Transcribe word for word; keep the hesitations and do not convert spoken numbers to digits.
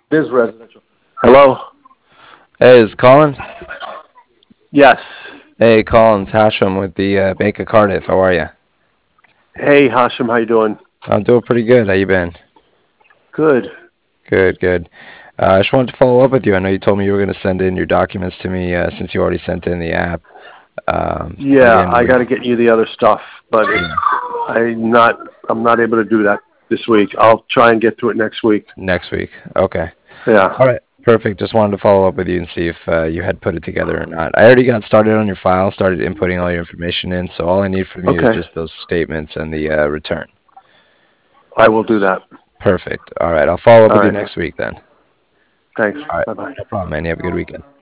This residential. Hello? Hey, it's Colin. Yes. Hey, Colin's Hashem with the uh, Bank of Cardiff. How are you? Hey, Hashim, how you doing? I'm doing pretty good. How you been? Good. Good, good. Uh, I just wanted to follow up with you. I know you told me you were going to send in your documents to me uh, since you already sent in the app um, by the Yeah, end of I the got week. to get you the other stuff, but Yeah, I'm not. I'm not able to do that this week. I'll try and get to it next week. next week. Okay. Yeah. All right. Perfect. Just wanted to follow up with you and see if uh, you had put it together or not. I already got started on your file, started inputting all your information in, so all I need from you is Okay. just those statements and the uh, return. I will do that. Perfect. All right. I'll follow up All with you right. next week then. Thanks. All right. Bye bye. No problem, man. You have a good weekend.